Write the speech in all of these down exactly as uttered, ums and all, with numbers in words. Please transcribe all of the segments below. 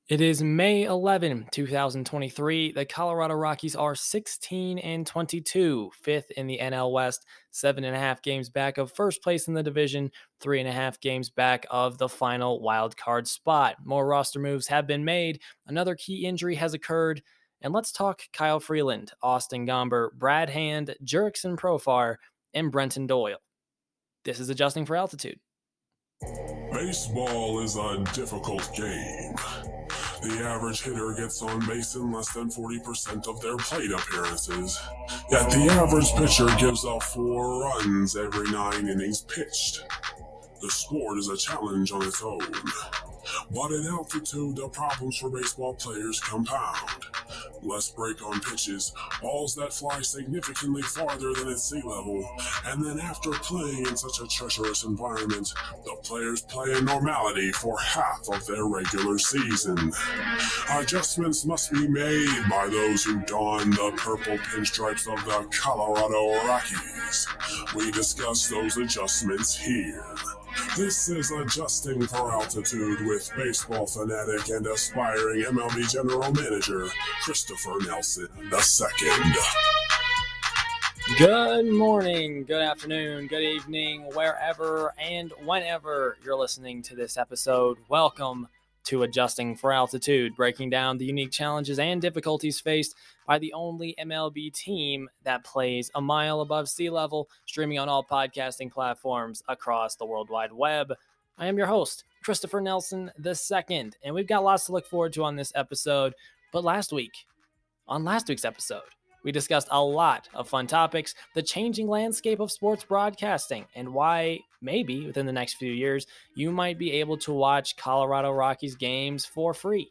It is May eleventh, twenty twenty-three. The Colorado Rockies are sixteen and twenty-two, fifth in the N L West, seven and a half games back of first place in the division, three and a half games back of the final wild card spot. More roster moves have been made. Another key injury has occurred. And let's talk Kyle Freeland, Austin Gomber, Brad Hand, Jurickson Profar, and Brenton Doyle. This is Adjusting for Altitude. Baseball is a difficult game. The average hitter gets on base in less than forty percent of their plate appearances. Yet the average pitcher gives up four runs every nine innings pitched. The sport is a challenge on its own. But at altitude, the problems for baseball players compound. Less break on pitches, balls that fly significantly farther than at sea level, and then after playing in such a treacherous environment, the players play in normality for half of their regular season. Adjustments must be made by those who don the purple pinstripes of the Colorado Rockies. We discuss those adjustments here. This is Adjusting for Altitude with baseball fanatic and aspiring M L B general manager, Christopher Nelson the second. Good morning, good afternoon, good evening, wherever and whenever you're listening to this episode. Welcome to Adjusting for Altitude, breaking down the unique challenges and difficulties faced by the only M L B team that plays a mile above sea level, streaming on all podcasting platforms across the World Wide Web. I am your host, Christopher Nelson the second, and we've got lots to look forward to on this episode. But last week, on last week's episode, we discussed a lot of fun topics, the changing landscape of sports broadcasting, and why maybe within the next few years, you might be able to watch Colorado Rockies games for free.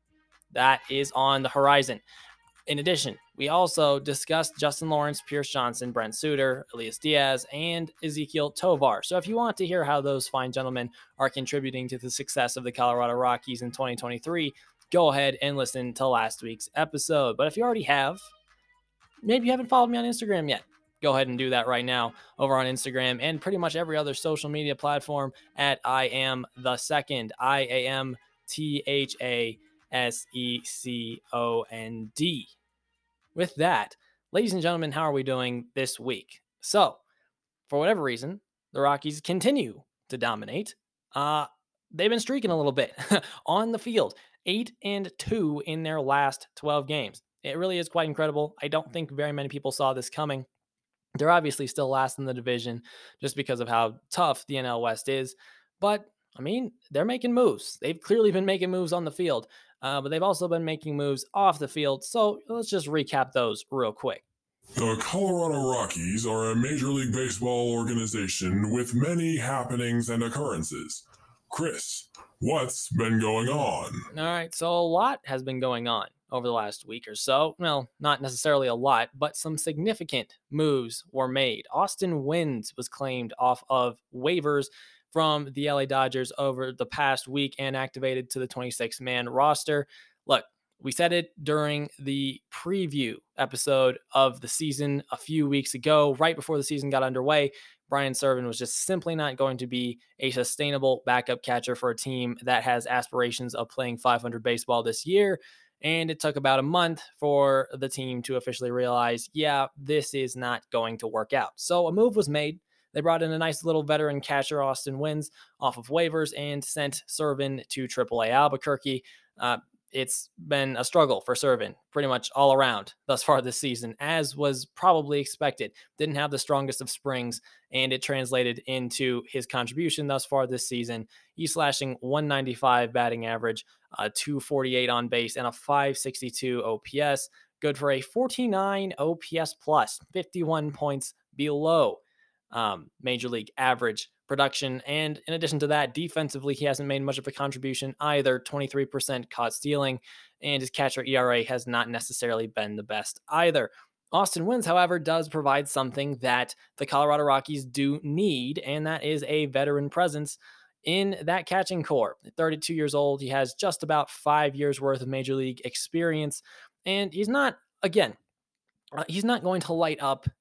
That is on the horizon. In addition, we also discussed Justin Lawrence, Pierce Johnson, Brent Suter, Elias Diaz, and Ezequiel Tovar. So if you want to hear how those fine gentlemen are contributing to the success of the Colorado Rockies in twenty twenty-three, go ahead and listen to last week's episode. But if you already have, maybe you haven't followed me on Instagram yet, go ahead and do that right now over on Instagram and pretty much every other social media platform at I am the second, I A M T H A S E C O N D. With that, ladies and gentlemen, how are we doing this week? So, for whatever reason, the Rockies continue to dominate. Uh, they've been streaking a little bit on the field, eight and two in their last twelve games. It really is quite incredible. I don't think very many people saw this coming. They're obviously still last in the division just because of how tough the N L West is. But, I mean, they're making moves. They've clearly been making moves on the field, uh, but they've also been making moves off the field. So let's just recap those real quick. The Colorado Rockies are a Major League Baseball organization with many happenings and occurrences. Chris, what's been going on? All right, so a lot has been going on over the last week or so. Well, not necessarily a lot, but some significant moves were made. Austin Wynns was claimed off of waivers from the L A Dodgers over the past week and activated to the twenty-six man roster. Look, we said it during the preview episode of the season a few weeks ago, right before the season got underway. Brian Serven was just simply not going to be a sustainable backup catcher for a team that has aspirations of playing five hundred baseball this year. And it took about a month for the team to officially realize, yeah, this is not going to work out. So a move was made. They brought in a nice little veteran catcher, Austin Wynns, off of waivers and sent Serven to triple A Albuquerque. Uh, it's been a struggle for Serven pretty much all around thus far this season, as was probably expected. Didn't have the strongest of springs, and it translated into his contribution thus far this season. He's slashing one ninety-five batting average, a two forty-eight on base, and a five sixty-two O P S. Good for a forty-nine O P S plus, fifty-one points below um, Major League average production. And in addition to that, defensively, he hasn't made much of a contribution either. twenty-three percent caught stealing, and his catcher E R A has not necessarily been the best either. Austin Wynns, however, does provide something that the Colorado Rockies do need, and that is a veteran presence in that catching core. At thirty-two years old, he has just about five years worth of Major League experience, and he's not, again, uh, he's not going to light up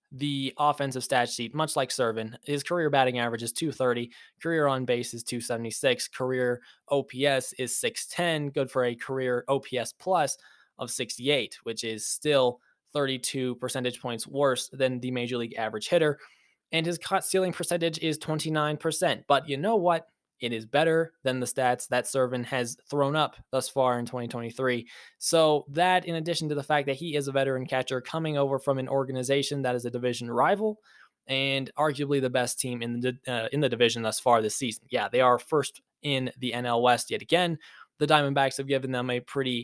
the offensive stat sheet, much like Serven. His career batting average is two thirty, career on base is two seventy-six, career O P S is six ten, good for a career O P S plus of sixty-eight, which is still thirty-two percentage points worse than the major league average hitter. And his caught stealing percentage is twenty-nine percent. But you know what? It is better than the stats that Serven has thrown up thus far in twenty twenty-three. So that, in addition to the fact that he is a veteran catcher coming over from an organization that is a division rival and arguably the best team in the uh, in the division thus far this season. Yeah, they are first in the N L West yet again. The Diamondbacks have given them a pretty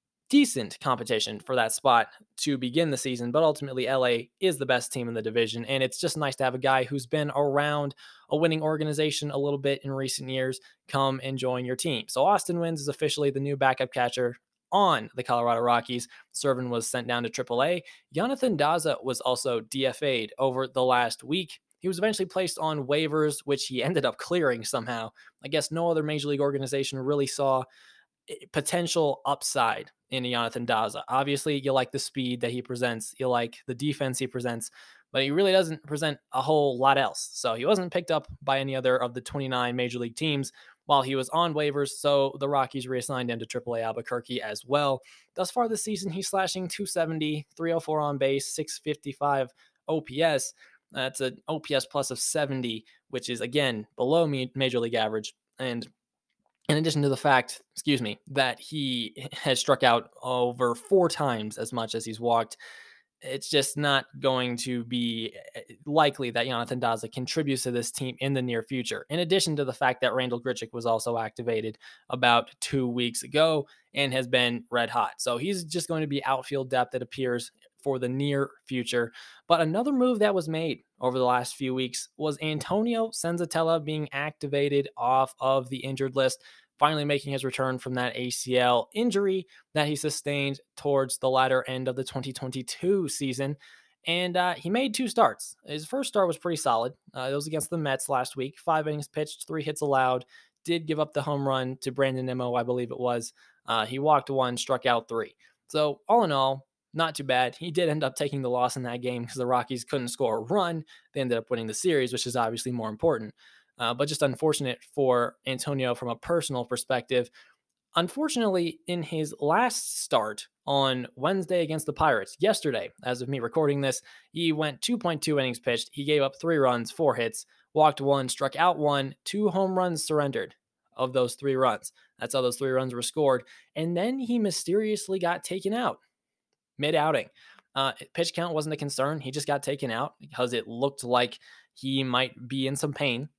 decent competition for that spot to begin the season, but ultimately L A is the best team in the division, and it's just nice to have a guy who's been around a winning organization a little bit in recent years come and join your team. So Austin Wynns is officially the new backup catcher on the Colorado Rockies. Serven was sent down to triple A. Jonathan Daza was also D F A'd over the last week. He was eventually placed on waivers, which he ended up clearing somehow. I guess no other major league organization really saw potential upside in Jonathan Daza. Obviously, you like the speed that he presents, you like the defense he presents, but he really doesn't present a whole lot else. So he wasn't picked up by any other of the twenty-nine major league teams while he was on waivers. So the Rockies reassigned him to triple A Albuquerque as well. Thus far this season, he's slashing two seventy, three oh four on base, six fifty-five O P S. That's an O P S plus of seventy, which is again below major league average. And in addition to the fact, excuse me, that he has struck out over four times as much as he's walked, it's just not going to be likely that Jonathan Daza contributes to this team in the near future. In addition to the fact that Randal Grichuk was also activated about two weeks ago and has been red hot. So he's just going to be outfield depth, it appears, for the near future. But another move that was made over the last few weeks was Antonio Senzatella being activated off of the injured list, finally making his return from that A C L injury that he sustained towards the latter end of the twenty twenty-two season. And uh, he made two starts. His first start was pretty solid. Uh, it was against the Mets last week. Five innings pitched, three hits allowed. Did give up the home run to Brandon Nimmo, I believe it was. Uh, he walked one, struck out three. So all in all, not too bad. He did end up taking the loss in that game because the Rockies couldn't score a run. They ended up winning the series, which is obviously more important. Uh, but just unfortunate for Antonio from a personal perspective. Unfortunately, in his last start on Wednesday against the Pirates, yesterday, as of me recording this, he went two point two innings pitched. He gave up three runs, four hits, walked one, struck out one, two home runs surrendered of those three runs. That's how those three runs were scored. And then he mysteriously got taken out mid-outing. Uh, pitch count wasn't a concern. He just got taken out because it looked like he might be in some pain.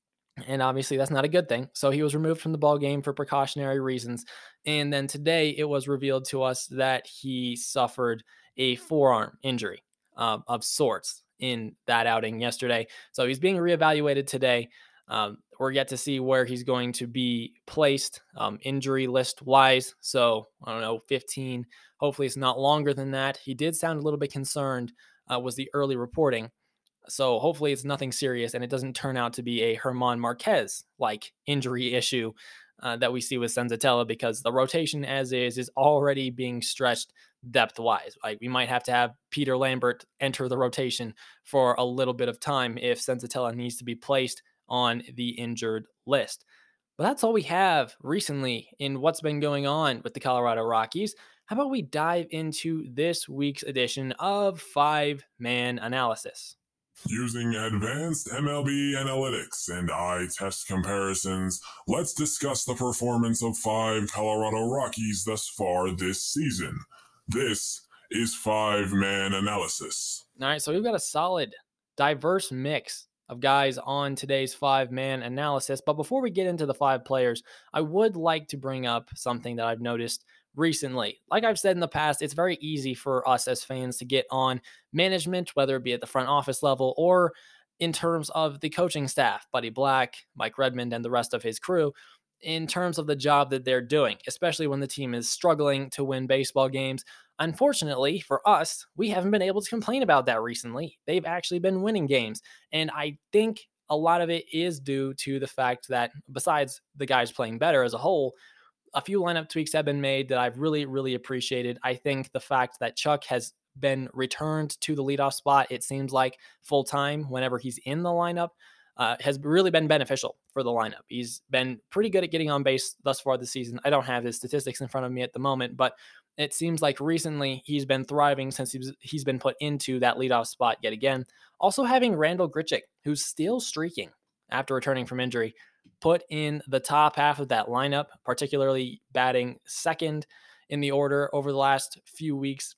And obviously that's not a good thing. So he was removed from the ball game for precautionary reasons. And then today it was revealed to us that he suffered a forearm injury uh, of sorts in that outing yesterday. So he's being reevaluated today. Um, we're yet to see where he's going to be placed um, injury list wise. So I don't know, fifteen. Hopefully it's not longer than that. He did sound a little bit concerned, uh, was the early reporting. So hopefully it's nothing serious and it doesn't turn out to be a Herman Marquez like injury issue uh, that we see with Senzatella, because the rotation as is is already being stretched depth wise. Like we might have to have Peter Lambert enter the rotation for a little bit of time if Senzatella needs to be placed on the injured list. But that's all we have recently in what's been going on with the Colorado Rockies. How about we dive into this week's edition of Five Man Analysis? Using advanced M L B analytics and eye test comparisons, let's discuss the performance of five Colorado Rockies thus far this season. This is Five Man Analysis. All right, so we've got a solid, diverse mix of guys on today's five-man analysis. But before we get into the five players, I would like to bring up something that I've noticed recently. Like I've said in the past, it's very easy for us as fans to get on management, whether it be at the front office level or in terms of the coaching staff, Buddy Black, Mike Redmond, and the rest of his crew, in terms of the job that they're doing, especially when the team is struggling to win baseball games. Unfortunately for us, we haven't been able to complain about that recently. They've actually been winning games. And I think a lot of it is due to the fact that besides the guys playing better as a whole, a few lineup tweaks have been made that I've really, really appreciated. I think the fact that Chuck has been returned to the leadoff spot, it seems like full time whenever he's in the lineup, uh, has really been beneficial for the lineup. He's been pretty good at getting on base thus far this season. I don't have his statistics in front of me at the moment, but it seems like recently he's been thriving since he's, he's been put into that leadoff spot yet again. Also having Randal Grichuk, who's still streaking after returning from injury, put in the top half of that lineup, particularly batting second in the order over the last few weeks,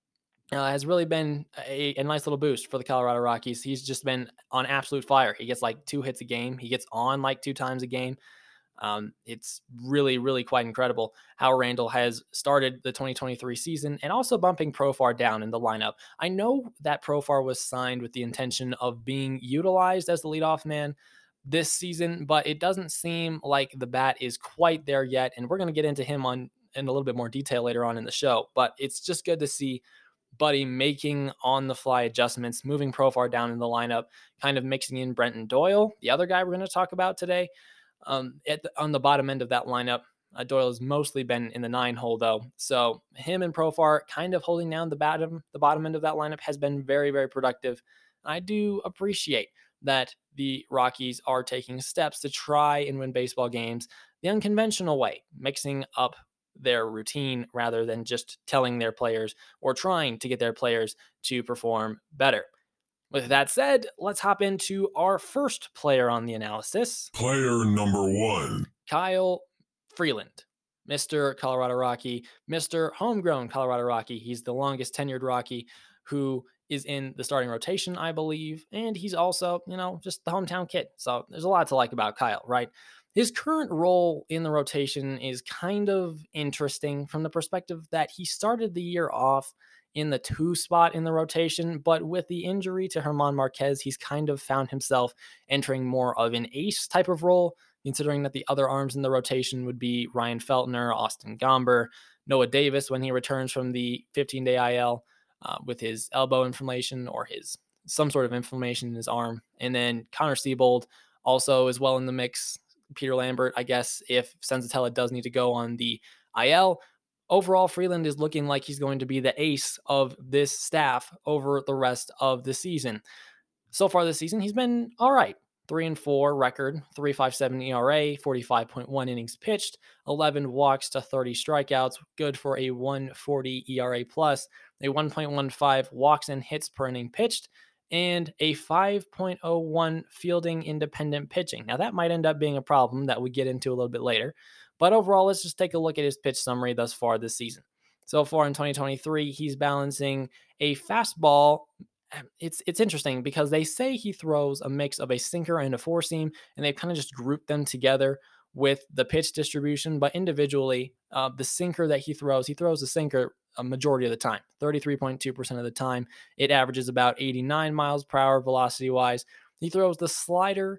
uh, has really been a, a nice little boost for the Colorado Rockies. He's just been on absolute fire. He gets like two hits a game. He gets on like two times a game. Um, it's really, really quite incredible how Randal has started the twenty twenty-three season and also bumping Profar down in the lineup. I know that Profar was signed with the intention of being utilized as the leadoff man this season, but it doesn't seem like the bat is quite there yet. And we're going to get into him on in a little bit more detail later on in the show, but it's just good to see Buddy making on the fly adjustments, moving Profar down in the lineup, kind of mixing in Brenton Doyle, the other guy we're going to talk about today. Um, at the, on the bottom end of that lineup, uh, Doyle has mostly been in the nine hole though. So him and Profar kind of holding down the bottom, the bottom end of that lineup has been very, very productive. I do appreciate that the Rockies are taking steps to try and win baseball games the unconventional way, mixing up their routine rather than just telling their players or trying to get their players to perform better. With that said, let's hop into our first player on the analysis. Player number one, Kyle Freeland, Mister Colorado Rocky, Mister Homegrown Colorado Rocky. He's the longest tenured Rocky who is in the starting rotation, I believe. And he's also, you know, just the hometown kid. So there's a lot to like about Kyle, right? His current role in the rotation is kind of interesting from the perspective that he started the year off in the two spot in the rotation, but with the injury to German Marquez, he's kind of found himself entering more of an ace type of role, considering that the other arms in the rotation would be Ryan Feltner, Austin Gomber, Noah Davis when he returns from the fifteen-day I L uh, with his elbow inflammation or his some sort of inflammation in his arm, and then Connor Seabold also is well in the mix. Peter Lambert, I guess, if Senzatella does need to go on the I L. Overall, Freeland is looking like he's going to be the ace of this staff over the rest of the season. So far this season, he's been all right. Three and four record, three point five seven E R A, forty-five point one innings pitched, eleven walks to thirty strikeouts, good for a one forty E R A plus, a one point one five walks and hits per inning pitched, and a five point oh one fielding independent pitching. Now that might end up being a problem that we get into a little bit later. But overall, let's just take a look at his pitch summary thus far this season. So far in twenty twenty-three, he's balancing a fastball. It's it's interesting because they say he throws a mix of a sinker and a four seam, and they've kind of just grouped them together with the pitch distribution. But individually, uh, the sinker that he throws, he throws the sinker a majority of the time, thirty-three point two percent of the time. It averages about eighty-nine miles per hour velocity-wise. He throws the slider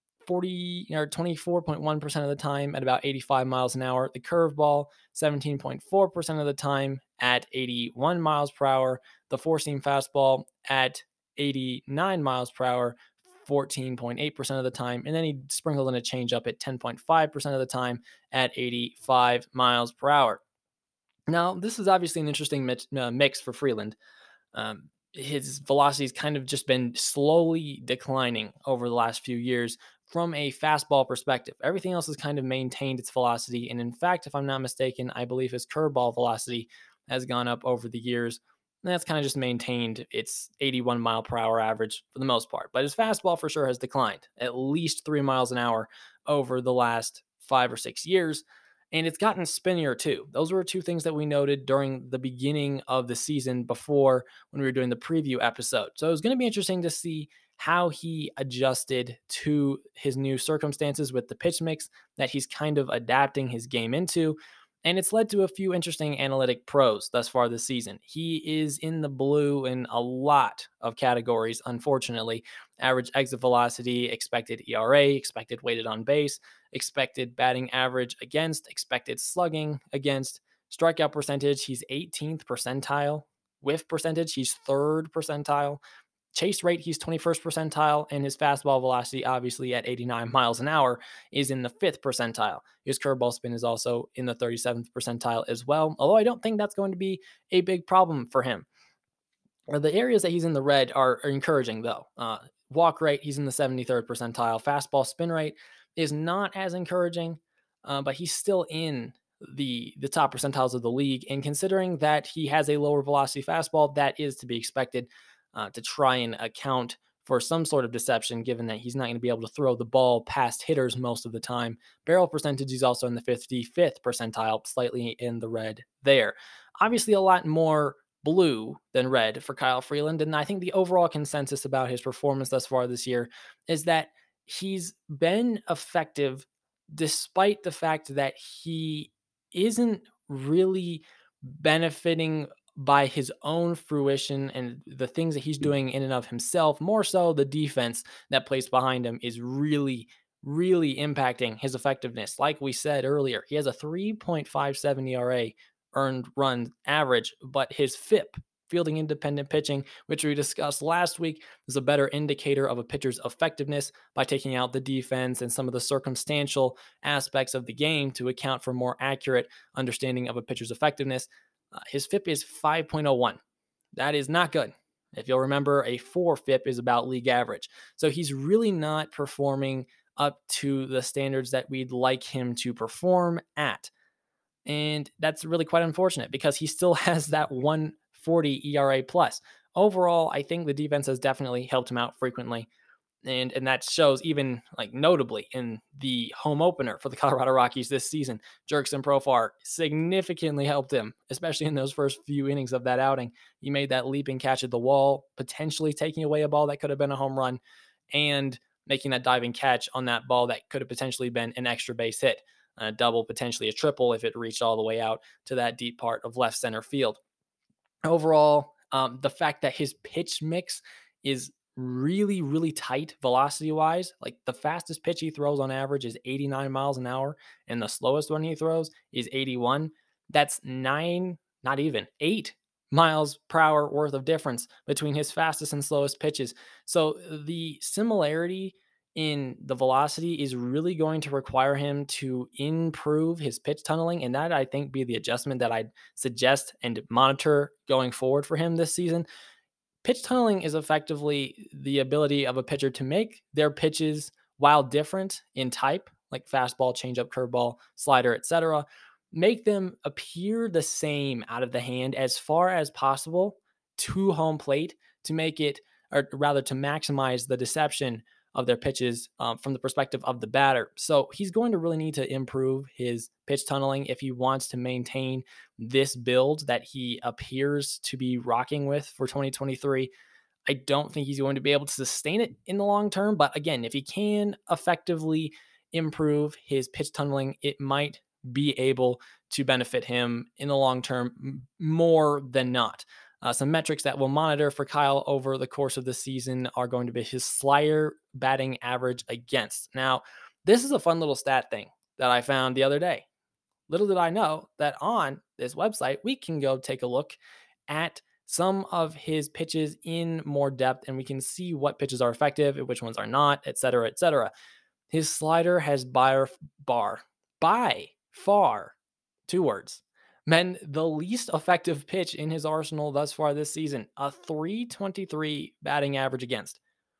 forty or twenty-four point one percent of the time at about eighty-five miles an hour. The curveball, seventeen point four percent of the time at eighty-one miles per hour. The four-seam fastball at eighty-nine miles per hour, fourteen point eight percent of the time. And then he sprinkled in a changeup at ten point five percent of the time at eighty-five miles per hour. Now, this is obviously an interesting mix for Freeland. Um, his velocity has kind of just been slowly declining over the last few years from a fastball perspective. Everything else has kind of maintained its velocity. And in fact, if I'm not mistaken, I believe his curveball velocity has gone up over the years. And that's kind of just maintained its eighty-one mile per hour average for the most part. But his fastball for sure has declined at least three miles an hour over the last five or six years. And it's gotten spinnier too. Those were two things that we noted during the beginning of the season before when we were doing the preview episode. So it was going to be interesting to see how he adjusted to his new circumstances with the pitch mix that he's kind of adapting his game into. And it's led to a few interesting analytic pros thus far this season. He is in the blue in a lot of categories, unfortunately. Average exit velocity, expected E R A, expected weighted on base, expected batting average against, expected slugging against, strikeout percentage, he's eighteenth percentile. Whiff percentage, he's third percentile. Chase rate, he's twenty-first percentile, and his fastball velocity, obviously at eighty-nine miles an hour, is in the fifth percentile. His curveball spin is also in the thirty-seventh percentile as well, although I don't think that's going to be a big problem for him. Uh, The areas that he's in the red are, are encouraging, though. Uh, walk rate, he's in the seventy-third percentile. Fastball spin rate is not as encouraging, uh, but he's still in the the top percentiles of the league. And considering that he has a lower velocity fastball, that is to be expected uh, to try and account for some sort of deception, given that he's not going to be able to throw the ball past hitters most of the time. Barrel percentage, he's also in the fifty-fifth percentile, slightly in the red there. Obviously, a lot more blue than red for Kyle Freeland. And I think the overall consensus about his performance thus far this year is that he's been effective despite the fact that he isn't really benefiting by his own fruition and the things that he's doing in and of himself. More so, the defense that plays behind him is really, really impacting his effectiveness. Like we said earlier, he has a three point five seven E R A earned run average, but his F I P, fielding independent pitching, which we discussed last week, is a better indicator of a pitcher's effectiveness by taking out the defense and some of the circumstantial aspects of the game to account for more accurate understanding of a pitcher's effectiveness. Uh, his F I P is five point oh one. That is not good. If you'll remember, a four F I P is about league average. So he's really not performing up to the standards that we'd like him to perform at. And that's really quite unfortunate because he still has that one forty E R A plus. Overall, I think the defense has definitely helped him out frequently. And, and that shows even like notably in the home opener for the Colorado Rockies this season. Jurickson Profar significantly helped him, especially in those first few innings of that outing. He made that leaping catch at the wall, potentially taking away a ball that could have been a home run and making that diving catch on that ball that could have potentially been an extra base hit, a double, potentially a triple if it reached all the way out to that deep part of left center field. Overall, um, the fact that his pitch mix is really, really tight velocity wise. Like the fastest pitch he throws on average is eighty-nine miles an hour, and the slowest one he throws is eighty-one. That's nine, not even eight miles per hour worth of difference between his fastest and slowest pitches. So the similarity in the velocity is really going to require him to improve his pitch tunneling. And that, I think, be the adjustment that I'd suggest and monitor going forward for him this season. Pitch tunneling is effectively the ability of a pitcher to make their pitches, while different in type, like fastball, changeup, curveball, slider, et cetera, make them appear the same out of the hand as far as possible to home plate to make it, or rather to maximize the deception of their pitches um, from the perspective of the batter. So he's going to really need to improve his pitch tunneling if he wants to maintain this build that he appears to be rocking with for twenty twenty-three. I don't think he's going to be able to sustain it in the long term. But again, if he can effectively improve his pitch tunneling, it might be able to benefit him in the long term more than not. Uh, some metrics that we'll monitor for Kyle over the course of the season are going to be his slider batting average against. Now, this is a fun little stat thing that I found the other day. Little did I know that on this website, we can go take a look at some of his pitches in more depth, and we can see what pitches are effective and which ones are not, et cetera, et cetera. His slider has by, bar, by far, two words, men the least effective pitch in his arsenal thus far this season, a three twenty-three batting average against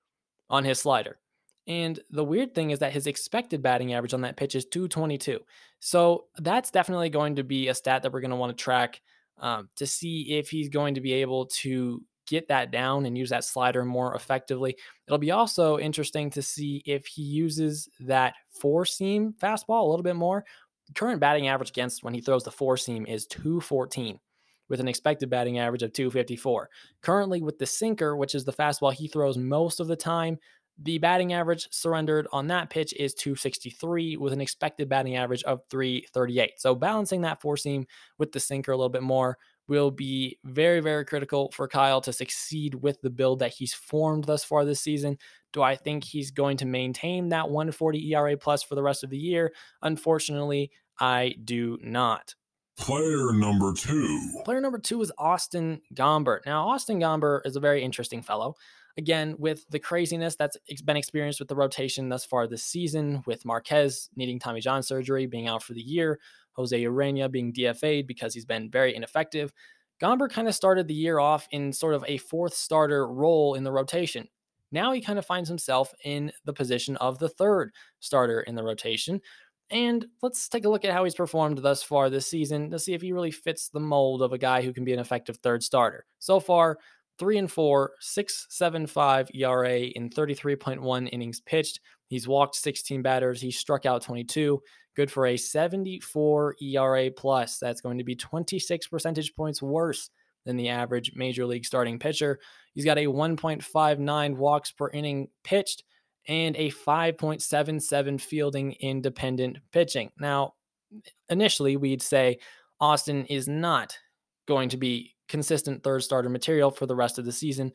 on his slider. And the weird thing is that his expected batting average on that pitch is two twenty-two. So that's definitely going to be a stat that we're going to want to track um, to see if he's going to be able to get that down and use that slider more effectively. It'll be also interesting to see if he uses that four seam fastball a little bit more. Current batting average against when he throws the four seam is two fourteen with an expected batting average of two fifty-four. Currently with the sinker, which is the fastball he throws most of the time, the batting average surrendered on that pitch is two sixty-three with an expected batting average of three thirty-eight. So balancing that four seam with the sinker a little bit more will be very, very critical for Kyle to succeed with the build that he's formed thus far this season. Do I think he's going to maintain that one forty E R A plus for the rest of the year? Unfortunately, I do not. Player number two. Player number two is Austin Gomber. Now, Austin Gomber is a very interesting fellow. Again, with the craziness that's been experienced with the rotation thus far this season, with Marquez needing Tommy John surgery, being out for the year, Jose Urena being D F A'd because he's been very ineffective, Gomber kind of started the year off in sort of a fourth starter role in the rotation. Now he kind of finds himself in the position of the third starter in the rotation. And let's take a look at how he's performed thus far this season to see if he really fits the mold of a guy who can be an effective third starter. So far, three and four, six point seven five E R A in thirty-three point one innings pitched. He's walked sixteen batters. He struck out twenty-two. Good for a seventy-four E R A plus. That's going to be twenty-six percentage points worse than the average major league starting pitcher. He's got a one point five nine walks per inning pitched and a five point seven seven fielding independent pitching. Now, initially, we'd say Austin is not going to be consistent third starter material for the rest of the season,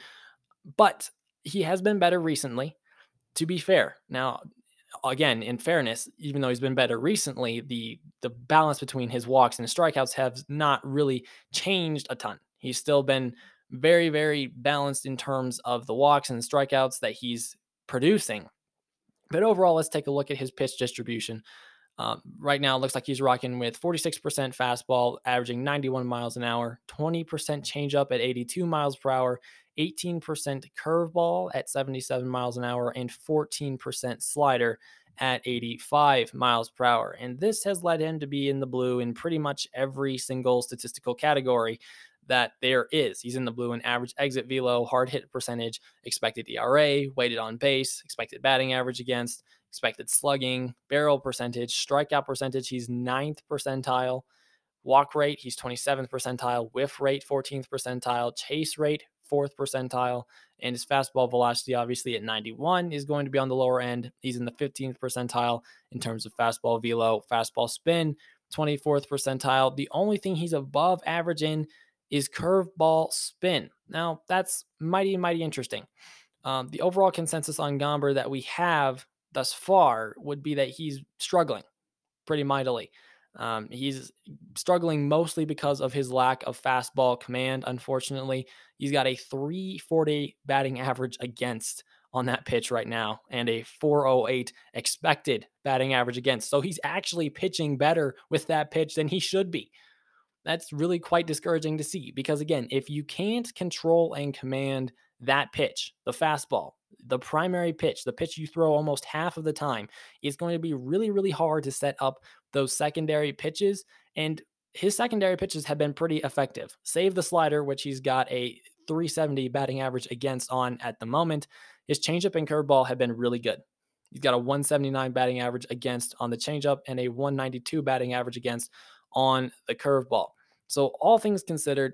but he has been better recently, to be fair. Now, again, in fairness, even though he's been better recently, the the balance between his walks and his strikeouts have not really changed a ton. He's still been very, very balanced in terms of the walks and the strikeouts that he's producing. But overall, let's take a look at his pitch distribution. Um, right now, it looks like he's rocking with forty-six percent fastball, averaging ninety-one miles an hour, twenty percent changeup at eighty-two miles per hour, eighteen percent curveball at seventy-seven miles an hour, and fourteen percent slider at eighty-five miles per hour. And this has led him to be in the blue in pretty much every single statistical category that there is. He's in the blue in average exit velo, hard hit percentage, expected E R A, weighted on base, expected batting average against, expected slugging, barrel percentage, strikeout percentage. He's ninth percentile. Walk rate, he's twenty-seventh percentile. Whiff rate, fourteenth percentile. Chase rate, fourth percentile. And his fastball velocity, obviously at ninety-one, is going to be on the lower end. He's in the fifteenth percentile in terms of fastball velo. Fastball spin, twenty-fourth percentile. The only thing he's above average in is curveball spin. Now, that's mighty, mighty interesting. Um, the overall consensus on Gomber that we have thus far would be that he's struggling pretty mightily. Um, he's struggling mostly because of his lack of fastball command. Unfortunately, he's got a three forty batting average against on that pitch right now and a four oh eight expected batting average against. So he's actually pitching better with that pitch than he should be. That's really quite discouraging to see because, again, if you can't control and command that pitch, the fastball, the primary pitch, the pitch you throw almost half of the time, it's going to be really, really hard to set up those secondary pitches. And his secondary pitches have been pretty effective. Save the slider, which he's got a three seventy batting average against on at the moment. His changeup and curveball have been really good. He's got a one seventy-nine batting average against on the changeup and a one ninety-two batting average against on the curveball. So all things considered,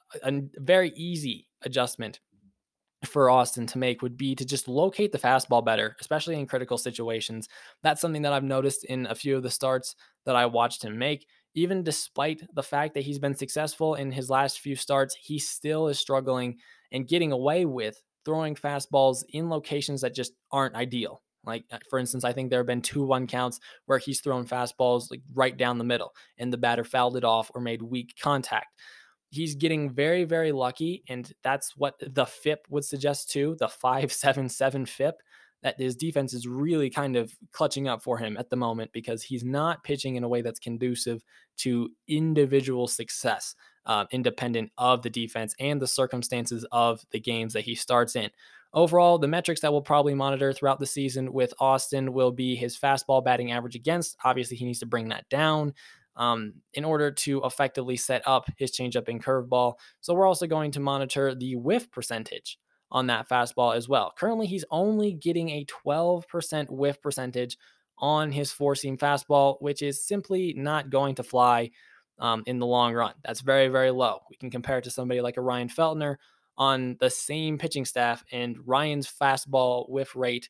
a very easy adjustment for Austin to make would be to just locate the fastball better, especially in critical situations. That's something that I've noticed in a few of the starts that I watched him make. Even despite the fact that he's been successful in his last few starts, he still is struggling and getting away with throwing fastballs in locations that just aren't ideal. Like, for instance, I think there have been two one counts where he's thrown fastballs like right down the middle and the batter fouled it off or made weak contact. He's getting very, very lucky, and that's what the F I P would suggest too, the five seven seven F I P, that his defense is really kind of clutching up for him at the moment because he's not pitching in a way that's conducive to individual success, uh, independent of the defense and the circumstances of the games that he starts in. Overall, the metrics that we'll probably monitor throughout the season with Austin will be his fastball batting average against. Obviously, he needs to bring that down um, in order to effectively set up his changeup and curveball. So we're also going to monitor the whiff percentage on that fastball as well. Currently, he's only getting a twelve percent whiff percentage on his four-seam fastball, which is simply not going to fly um, in the long run. That's very, very low. We can compare it to somebody like a Ryan Feltner on the same pitching staff, and Ryan's fastball whiff rate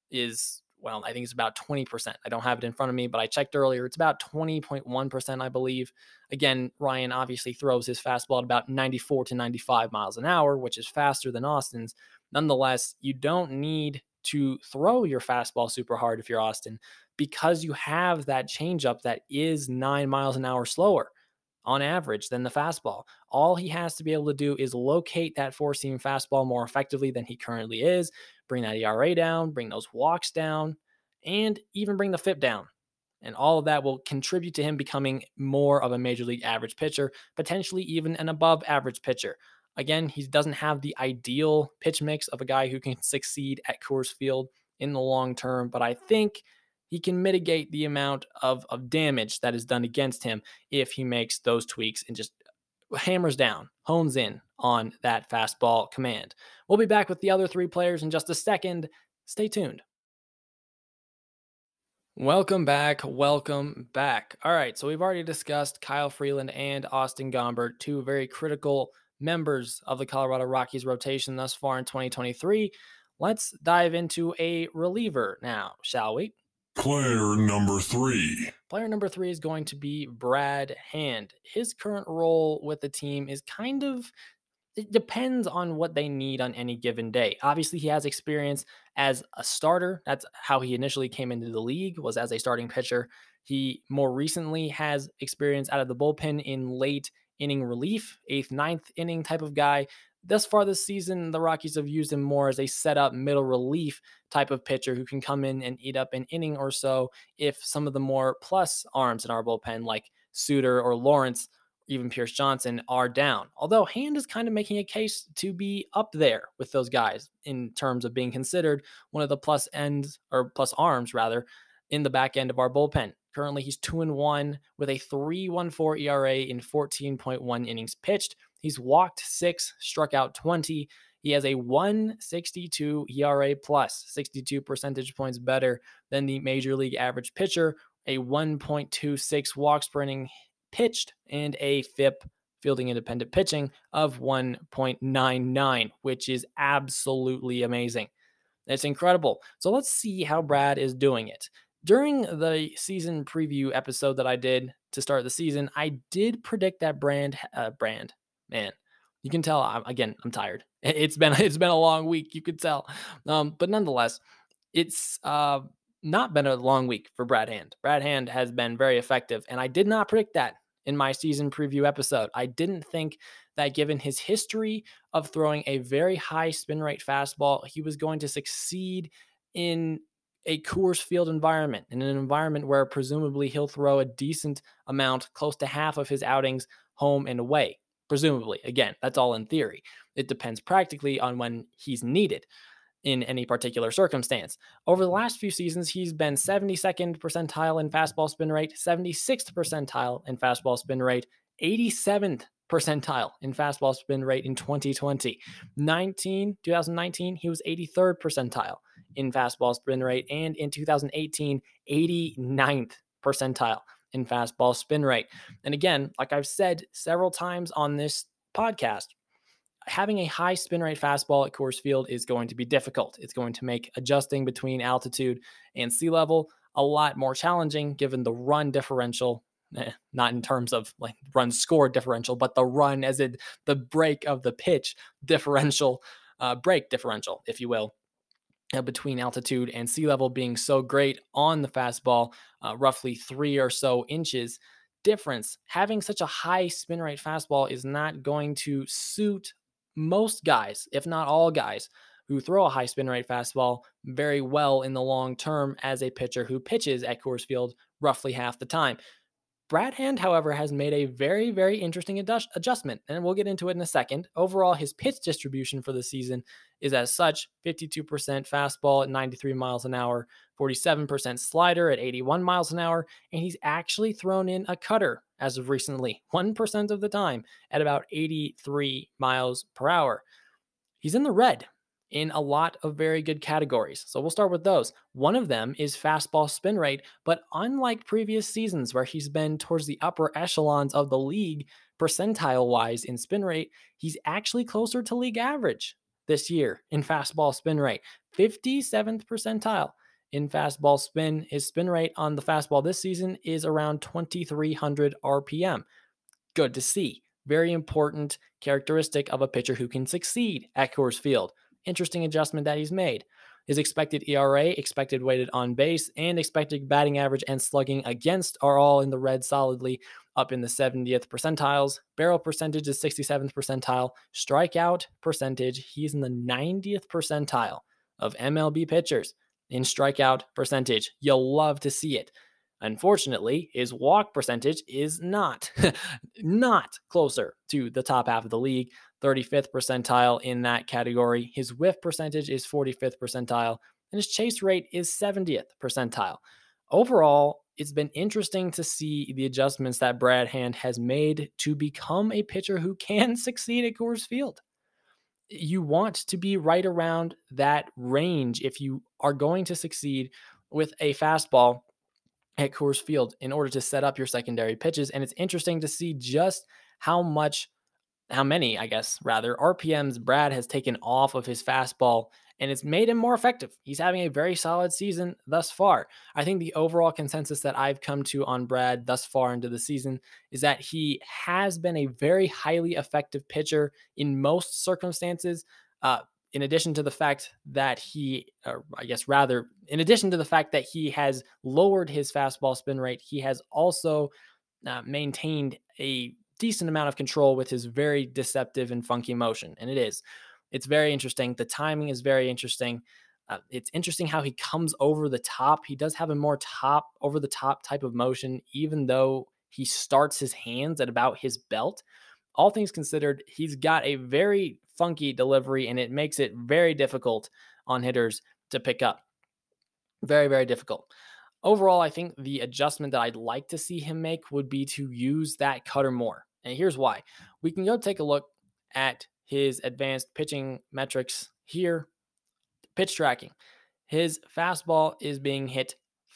is, well, I think it's about twenty percent. I don't have it in front of me, but I checked earlier. It's about twenty point one percent, I believe. Again, Ryan obviously throws his fastball at about ninety-four to ninety-five miles an hour, which is faster than Austin's. Nonetheless, you don't need to throw your fastball super hard if you're Austin because you have that changeup that is nine miles an hour slower on average than the fastball. All he has to be able to do is locate that four-seam fastball more effectively than he currently is, bring that E R A down, bring those walks down, and even bring the F I P down. And all of that will contribute to him becoming more of a major league average pitcher, potentially even an above average pitcher. Again, he doesn't have the ideal pitch mix of a guy who can succeed at Coors Field in the long term, but I think he can mitigate the amount of, of damage that is done against him if he makes those tweaks and just hammers down, hones in on that fastball command. We'll be back with the other three players in just a second. Stay tuned. Welcome back. Welcome back. All right. So we've already discussed Kyle Freeland and Austin Gomber, two very critical members of the Colorado Rockies rotation thus far in twenty twenty-three. Let's dive into a reliever now, shall we? Player number three. Player number three is going to be Brad Hand. His current role with the team is kind of, it depends on what they need on any given day. Obviously, he has experience as a starter. That's how he initially came into the league, was as a starting pitcher. He more recently has experience out of the bullpen in late inning relief, eighth, ninth inning type of guy. Thus far this season, the Rockies have used him more as a setup middle relief type of pitcher who can come in and eat up an inning or so if some of the more plus arms in our bullpen, like Suter or Lawrence, even Pierce Johnson, are down. Although Hand is kind of making a case to be up there with those guys in terms of being considered one of the plus ends, or plus arms rather, in the back end of our bullpen. Currently, he's two and one with a three point one four E R A in fourteen point one innings pitched. He's walked six, struck out twenty. He has a one sixty-two E R A plus, sixty-two percentage points better than the major league average pitcher, a one point two six walks per inning pitched, and a F I P, fielding independent pitching, of one point nine nine, which is absolutely amazing. It's incredible. So let's see how Brad is doing it. During the season preview episode that I did to start the season, I did predict that brand, uh, brand, man, you can tell, I'm, again, I'm tired. It's been, it's been a long week, you could tell. Um, but nonetheless, it's uh, not been a long week for Brad Hand. Brad Hand has been very effective, and I did not predict that in my season preview episode. I didn't think that given his history of throwing a very high spin rate fastball, he was going to succeed in a Coors Field environment, in an environment where presumably he'll throw a decent amount, close to half of his outings, home and away. Presumably. Again, that's all in theory. It depends practically on when he's needed in any particular circumstance. Over the last few seasons, he's been seventy-second percentile in fastball spin rate, seventy-sixth percentile in fastball spin rate, eighty-seventh percentile in fastball spin rate in twenty twenty. nineteen, twenty nineteen, he was eighty-third percentile in fastball spin rate, and in two thousand eighteen, eighty-ninth percentile in fastball spin rate. And again, like I've said several times on this podcast, having a high spin rate fastball at Coors Field is going to be difficult. It's going to make adjusting between altitude and sea level a lot more challenging, given the run differential, eh, not in terms of like run score differential, but the run as in the break of the pitch differential, uh, break differential, if you will, uh, between altitude and sea level being so great on the fastball, uh, roughly three or so inches difference. Having such a high spin rate fastball is not going to suit most guys, if not all guys, who throw a high spin rate fastball very well in the long term as a pitcher who pitches at Coors Field roughly half the time. Brad Hand, however, has made a very, very interesting adjust- adjustment, and we'll get into it in a second. Overall, his pitch distribution for the season is as such: fifty-two percent fastball at ninety-three miles an hour, forty-seven percent slider at eighty-one miles an hour, and he's actually thrown in a cutter as of recently, one percent of the time at about eighty-three miles per hour. He's in the red in a lot of very good categories. So we'll start with those. One of them is fastball spin rate, but unlike previous seasons where he's been towards the upper echelons of the league percentile-wise in spin rate, he's actually closer to league average this year in fastball spin rate. fifty-seventh percentile in fastball spin. His spin rate on the fastball this season is around twenty-three hundred R P M. Good to see. Very important characteristic of a pitcher who can succeed at Coors Field. Interesting adjustment that he's made. His expected E R A, expected weighted on base, and expected batting average and slugging against are all in the red solidly, up in the seventieth percentiles. Barrel percentage is sixty-seventh percentile. Strikeout percentage, he's in the ninetieth percentile of M L B pitchers in strikeout percentage. You'll love to see it. Unfortunately, his walk percentage is not, not closer to the top half of the league, thirty-fifth percentile in that category. His whiff percentage is forty-fifth percentile, and his chase rate is seventieth percentile. Overall, it's been interesting to see the adjustments that Brad Hand has made to become a pitcher who can succeed at Coors Field. You want to be right around that range if you are going to succeed with a fastball at Coors Field in order to set up your secondary pitches. And it's interesting to see just how much, how many, I guess, rather, R P Ms Brad has taken off of his fastball, and it's made him more effective. He's having a very solid season thus far. I think the overall consensus that I've come to on Brad thus far into the season is that he has been a very highly effective pitcher in most circumstances. Uh, in addition to the fact that he, or I guess rather, in addition to the fact that he has lowered his fastball spin rate, he has also uh, maintained a decent amount of control with his very deceptive and funky motion. And it is, it's very interesting. The timing is very interesting. Uh, it's interesting how he comes over the top. He does have a more top, over the top type of motion, even though he starts his hands at about his belt. All things considered, he's got a very funky delivery, and it makes it very difficult on hitters to pick up. Very, very difficult. Overall, I think the adjustment that I'd like to see him make would be to use that cutter more. And here's why. We can go take a look at his advanced pitching metrics here. Pitch tracking. His fastball is being hit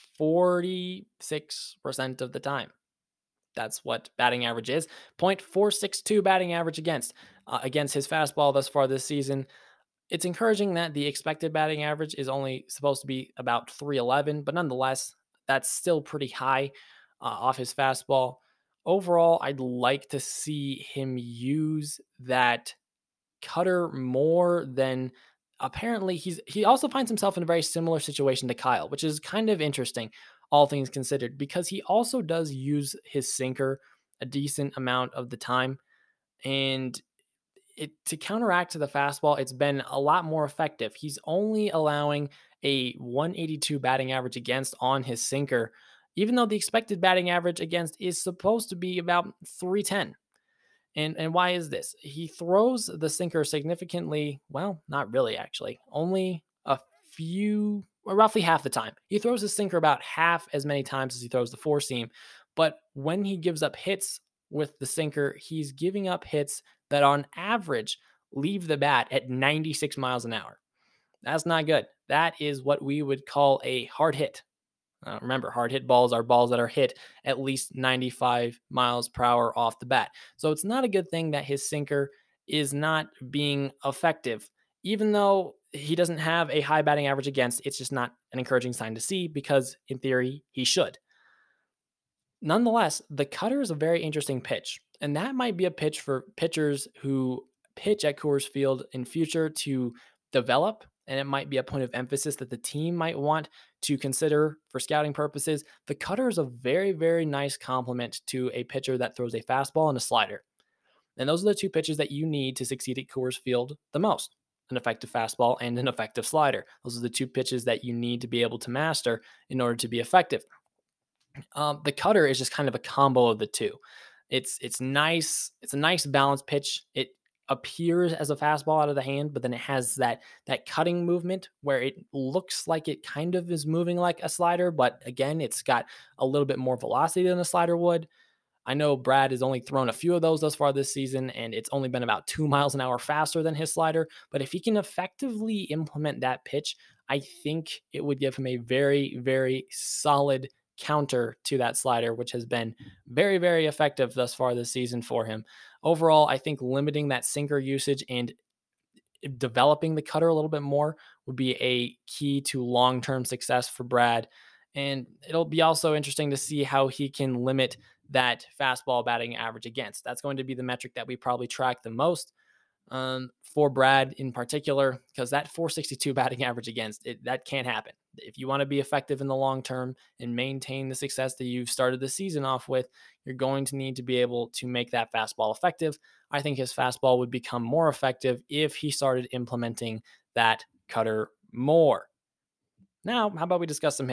forty-six percent of the time. That's what batting average is. point four six two batting average against uh, against his fastball thus far this season. It's encouraging that the expected batting average is only supposed to be about three eleven, but nonetheless, that's still pretty high uh, off his fastball. Overall, I'd like to see him use that cutter more than apparently he's he also finds himself in a very similar situation to Kyle, which is kind of interesting, all things considered, because he also does use his sinker a decent amount of the time. And it to counteract to the fastball, it's been a lot more effective. He's only allowing a one eighty-two batting average against on his sinker, even though the expected batting average against is supposed to be about three ten. And and why is this? He throws the sinker significantly, well, not really actually, only a few, or roughly half the time. He throws his sinker about half as many times as he throws the four seam. But when he gives up hits with the sinker, he's giving up hits that on average leave the bat at ninety-six miles an hour. That's not good. That is what we would call a hard hit. Uh, remember, hard hit balls are balls that are hit at least ninety-five miles per hour off the bat. So it's not a good thing that his sinker is not being effective. Even though he doesn't have a high batting average against, it's just not an encouraging sign to see because, in theory, he should. Nonetheless, the cutter is a very interesting pitch, and that might be a pitch for pitchers who pitch at Coors Field in future to develop, and it might be a point of emphasis that the team might want to consider for scouting purposes. The cutter is a very, very nice complement to a pitcher that throws a fastball and a slider. And those are the two pitches that you need to succeed at Coors Field the most: an effective fastball and an effective slider. Those are the two pitches that you need to be able to master in order to be effective. Um, the cutter is just kind of a combo of the two. It's it's nice. It's a nice balanced pitch. It appears as a fastball out of the hand, but then it has that that cutting movement where it looks like it kind of is moving like a slider, but again, it's got a little bit more velocity than a slider would. I know Brad has only thrown a few of those thus far this season, and it's only been about two miles an hour faster than his slider. But if he can effectively implement that pitch, I think it would give him a very, very solid counter to that slider, which has been very, very effective thus far this season for him. Overall, I think limiting that sinker usage and developing the cutter a little bit more would be a key to long-term success for Brad. And it'll be also interesting to see how he can limit that fastball batting average against. That's going to be the metric that we probably track the most um, for Brad in particular, because that four sixty-two batting average against, it, that can't happen. If you want to be effective in the long term and maintain the success that you've started the season off with, you're going to need to be able to make that fastball effective. I think his fastball would become more effective if he started implementing that cutter more. Now, how about we discuss some hitters?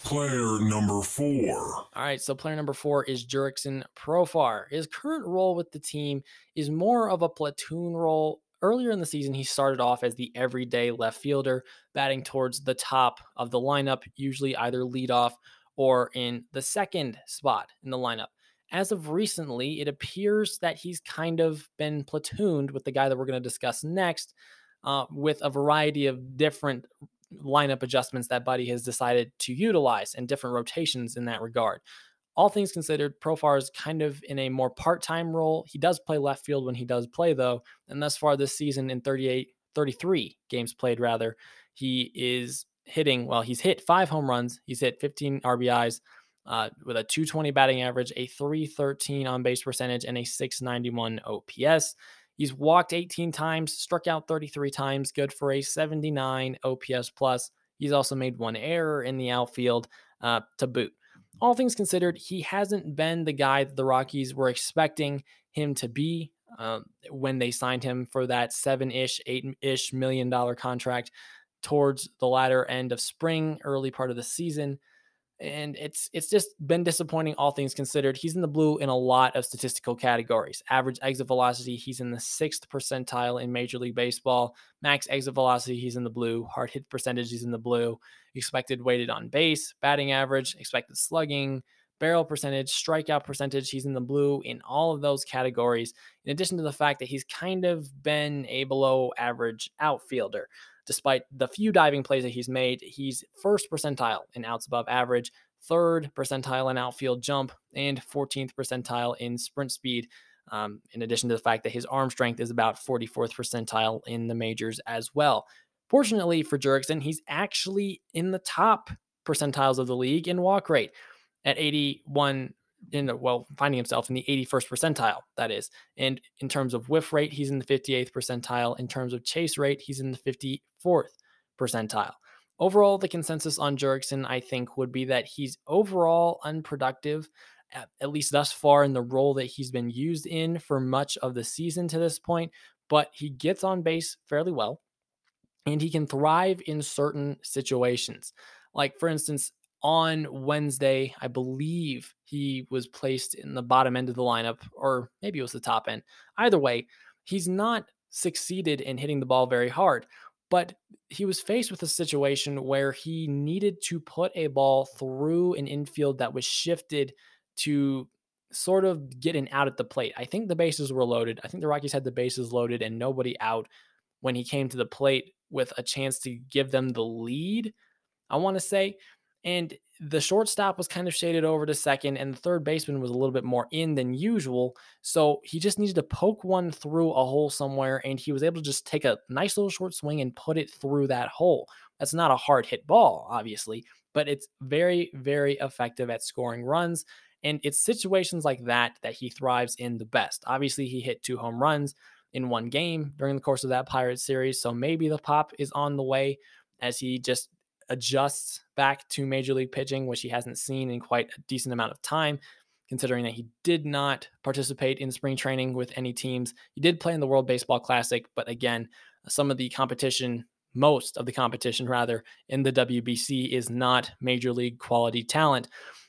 Player number four. All right, so player number four is Jurickson Profar. His current role with the team is more of a platoon role. Earlier in the season, he started off as the everyday left fielder, batting towards the top of the lineup, usually either leadoff or in the second spot in the lineup. As of recently, it appears that he's kind of been platooned with the guy that we're going to discuss next, uh, with a variety of different lineup adjustments that Buddy has decided to utilize and different rotations in that regard. All things considered, Profar is kind of in a more part-time role. He does play left field when he does play, though, and thus far this season in thirty-eight, thirty-three games played, rather, he is hitting, well, he's hit five home runs. He's hit fifteen R B Is uh, with a two twenty batting average, a three thirteen on-base percentage, and a six ninety-one O P S. He's walked eighteen times, struck out thirty-three times, good for a seventy-nine O P S plus. He's also made one error in the outfield uh, to boot. All things considered, he hasn't been the guy that the Rockies were expecting him to be um, when they signed him for that seven-ish, eight-ish million dollar contract towards the latter end of spring, early part of the season. And it's it's just been disappointing, all things considered. He's in the blue in a lot of statistical categories. Average exit velocity, he's in the sixth percentile in Major League Baseball. Max exit velocity, he's in the blue. Hard hit percentage, he's in the blue. Expected weighted on base, batting average, expected slugging, barrel percentage, strikeout percentage, he's in the blue in all of those categories. In addition to the fact that he's kind of been a below average outfielder. Despite the few diving plays that he's made, he's first percentile in outs above average, third percentile in outfield jump, and fourteenth percentile in sprint speed. Um, in addition to the fact that his arm strength is about forty-fourth percentile in the majors as well. Fortunately for Jurickson, he's actually in the top percentiles of the league in walk rate at eighty-one. In the, well, finding himself in the eighty-first percentile, that is. And in terms of whiff rate, he's in the fifty-eighth percentile. In terms of chase rate, he's in the fifty-fourth percentile. Overall, the consensus on Jurickson, I think, would be that he's overall unproductive, at, at least thus far in the role that he's been used in for much of the season to this point, but he gets on base fairly well, and he can thrive in certain situations. Like, for instance, on Wednesday, I believe he was placed in the bottom end of the lineup, or maybe it was the top end. Either way, he's not succeeded in hitting the ball very hard, but he was faced with a situation where he needed to put a ball through an infield that was shifted to sort of get an out at the plate. I think the bases were loaded. I think the Rockies had the bases loaded and nobody out when he came to the plate with a chance to give them the lead, I want to say. And the shortstop was kind of shaded over to second, and the third baseman was a little bit more in than usual. So he just needed to poke one through a hole somewhere, and he was able to just take a nice little short swing and put it through that hole. That's not a hard hit ball, obviously, but it's very, very effective at scoring runs. And it's situations like that that he thrives in the best. Obviously, he hit two home runs in one game during the course of that Pirates series. So maybe the pop is on the way as he just adjusts back to major league pitching, which he hasn't seen in quite a decent amount of time, considering that he did not participate in spring training with any teams. He did play in the World Baseball Classic, but again, some of the competition, most of the competition rather, in the W B C is not major league quality talent.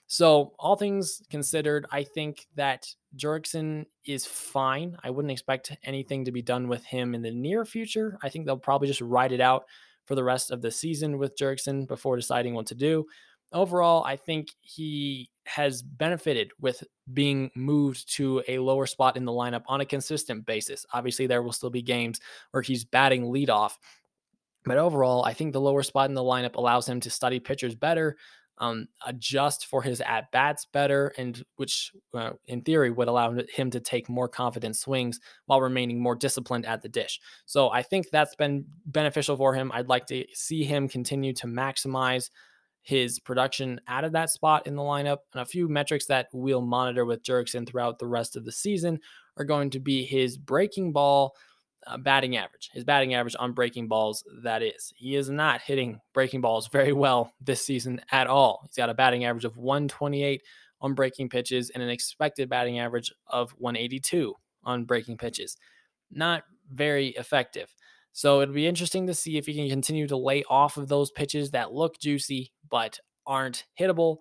So all things considered, I think that Jurickson is fine. I wouldn't expect anything to be done with him in the near future. I think they'll probably just ride it out for the rest of the season with Jurickson before deciding what to do. Overall, I think he has benefited with being moved to a lower spot in the lineup on a consistent basis. Obviously, there will still be games where he's batting leadoff. But overall, I think the lower spot in the lineup allows him to study pitchers better, um, adjust for his at-bats better, and which uh, in theory would allow him to take more confident swings while remaining more disciplined at the dish. So I think that's been beneficial for him. I'd like to see him continue to maximize his production out of that spot in the lineup. And a few metrics that we'll monitor with Jurickson throughout the rest of the season are going to be his breaking ball Uh, batting average, his batting average on breaking balls, that is. He is not hitting breaking balls very well this season at all. He's got a batting average of one twenty-eight on breaking pitches and an expected batting average of one eighty-two on breaking pitches. Not very effective. So it'll be interesting to see if he can continue to lay off of those pitches that look juicy, but aren't hittable,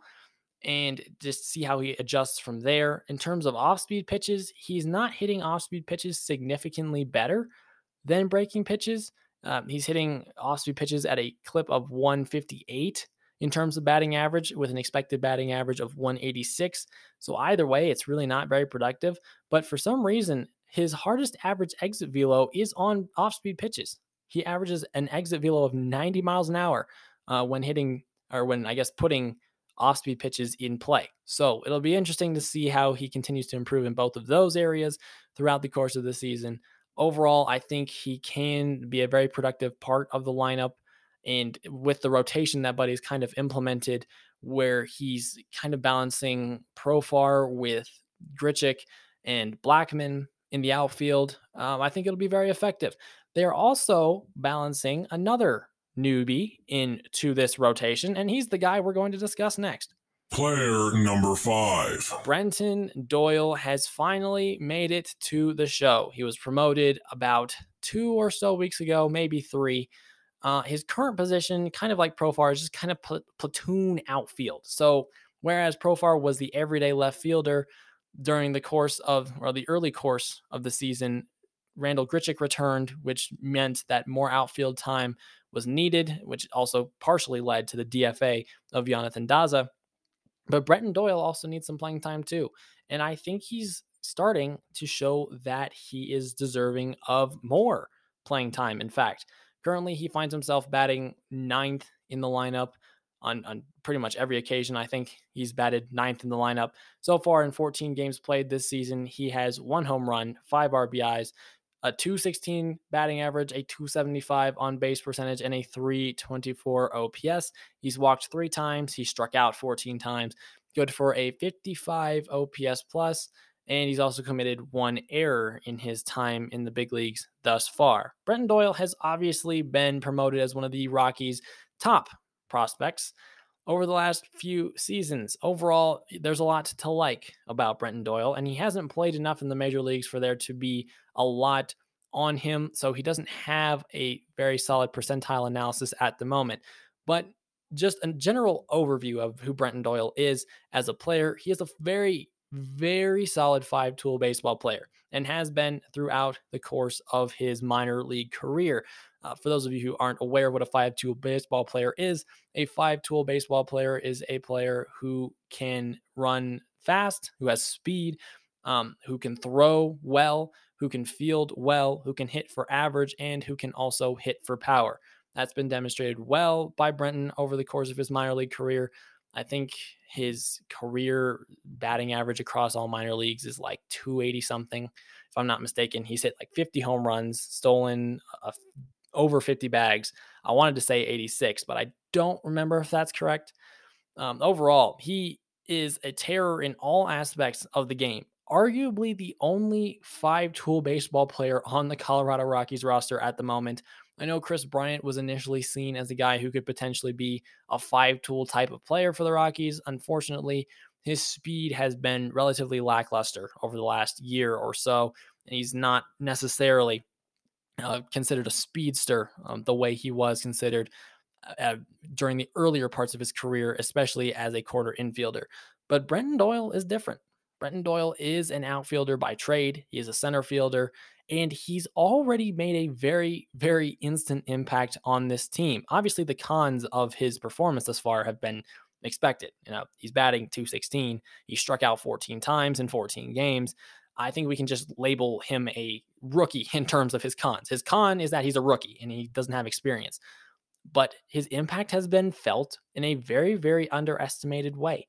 and just see how he adjusts from there. In terms of off-speed pitches, he's not hitting off-speed pitches significantly better than breaking pitches. Um, he's hitting off-speed pitches at a clip of one fifty-eight in terms of batting average, with an expected batting average of one eighty-six. So either way, it's really not very productive. But for some reason, his hardest average exit velo is on off-speed pitches. He averages an exit velo of ninety miles an hour uh, when hitting, or when I guess putting off-speed pitches in play. So it'll be interesting to see how he continues to improve in both of those areas throughout the course of the season. Overall, I think he can be a very productive part of the lineup. And with the rotation that Buddy's kind of implemented, where he's kind of balancing Profar with Grichuk and Blackmon in the outfield, um, I think it'll be very effective. They're also balancing another newbie into this rotation, and he's the guy we're going to discuss next. Player number five. Brenton Doyle has finally made it to the show. He was promoted about two or so weeks ago, maybe three. Uh, his current position, kind of like Profar, is just kind of pl- platoon outfield. So whereas Profar was the everyday left fielder during the course of, or the early course of the season, Randal Grichuk returned, which meant that more outfield time was needed, which also partially led to the D F A of Jonathan Daza. But Brenton Doyle also needs some playing time too. And I think he's starting to show that he is deserving of more playing time. In fact, currently he finds himself batting ninth in the lineup on, on pretty much every occasion. I think he's batted ninth in the lineup. So far in fourteen games played this season, he has one home run, five R B Is, a two sixteen batting average, a two seventy-five on base percentage, and a three twenty-four O P S. He's walked three times. He struck out fourteen times. Good for a fifty-five O P S plus, and he's also committed one error in his time in the big leagues thus far. Brenton Doyle has obviously been promoted as one of the Rockies' top prospects over the last few seasons. Overall, there's a lot to like about Brenton Doyle, and he hasn't played enough in the major leagues for there to be a lot on him, so he doesn't have a very solid percentile analysis at the moment. But just a general overview of who Brenton Doyle is as a player, he is a very, very solid five-tool baseball player and has been throughout the course of his minor league career. Uh, for those of you who aren't aware of what a five-tool baseball player is, a five-tool baseball player is a player who can run fast, who has speed, um, who can throw well, who can field well, who can hit for average, and who can also hit for power. That's been demonstrated well by Brenton over the course of his minor league career. I think his career batting average across all minor leagues is like two eighty something. If I'm not mistaken, he's hit like fifty home runs, stolen a over fifty bags. I wanted to say eighty-six, but I don't remember if that's correct. Um, overall, he is a terror in all aspects of the game. Arguably the only five-tool baseball player on the Colorado Rockies roster at the moment. I know Chris Bryant was initially seen as a guy who could potentially be a five-tool type of player for the Rockies. Unfortunately, his speed has been relatively lackluster over the last year or so, and he's not necessarily Uh, considered a speedster um, the way he was considered uh, during the earlier parts of his career, especially as a quarter infielder. But Brenton Doyle is different. Brenton Doyle is an outfielder by trade. He is a center fielder, and he's already made a very, very instant impact on this team. Obviously, the cons of his performance thus far have been expected. You know, he's batting two sixteen. He struck out fourteen times in fourteen games. I think we can just label him a rookie in terms of his cons. His con is that he's a rookie and he doesn't have experience, but his impact has been felt in a very, very underestimated way.